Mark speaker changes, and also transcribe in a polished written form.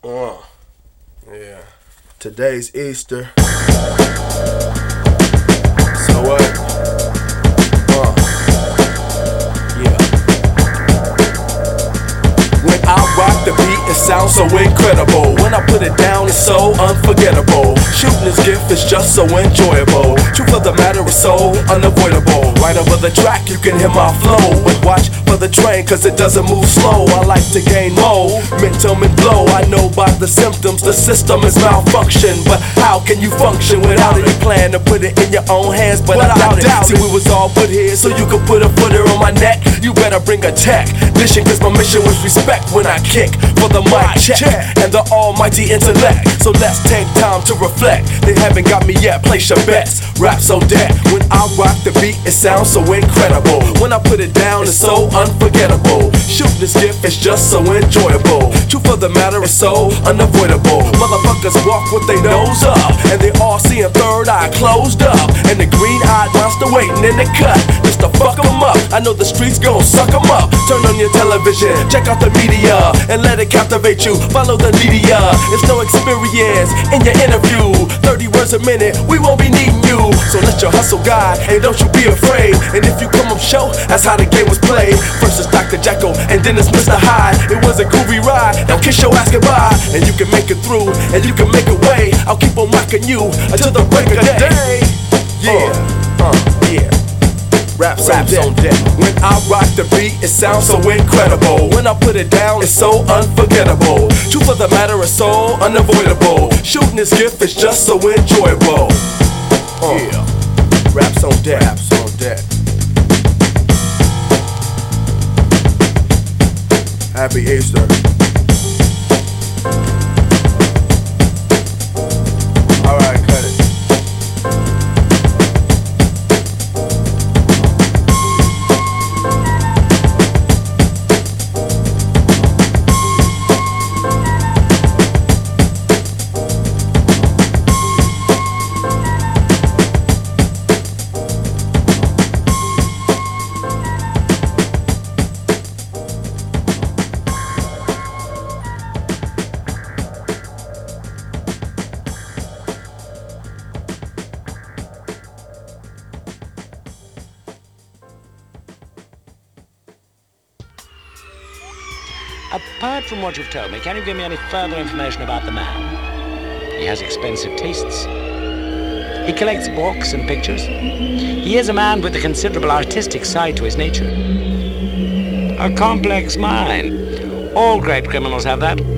Speaker 1: Uh, yeah. Today's Easter. So what? Yeah. When I rock the beat, it sounds so incredible. When I put it down, it's so unforgettable. Shooting this gift is just so enjoyable. Truth of the matter is so unavoidable. Right over the track, you can hear my flow. But watch for the train, cause it doesn't move slow. I like to gain momentum and blow. I know by the symptoms, the system is malfunction. But how can you function without it? You plan to put it in your own hands, but I doubt it. See, we was all put here so you could put a footer on my neck. You better bring a technician, cause my mission was respect when I kick for the mic check and the almighty intellect. So let's take time to reflect. They haven't got me yet, place your bets. Rap so dead. When I rock the beat, it sounds so incredible. When I put it down, it's so unforgettable. Shooting this gift is just so enjoyable. Truth of the matter is so unavoidable. Motherfuckers walk with their nose up, and they all seeing third eye closed up, and the green-eyed monster waiting in the cut just to fuck them up. I know the streets gon' suck them up. Turn on your television, check out the media, and let it captivate you. Follow the media. It's no experience in your interview. 30 words a minute, we won't be needing you. So let your hustle guide, and don't you be afraid. And if you come up show, that's how the game was played. First it's Dr. Jekyll, and then it's Mr. Hyde. It was a groovy ride, now kiss your ass goodbye. And you can make it through, and you can make it way. I'll keep on rocking you until the break of day. Yeah, yeah. Raps on deck. When I rock the beat, it sounds so incredible. When I put it down, it's so unforgettable. Truth of the matter is so unavoidable. Shooting this gift is just so enjoyable. Yeah. Raps on deck. Raps on deck. Happy Easter. Alright, cut it.
Speaker 2: Apart from what you've told me, can you give me any further information about the man? He has expensive tastes. He collects books and pictures. He is a man with a considerable artistic side to his nature. A complex mind. All great criminals have that.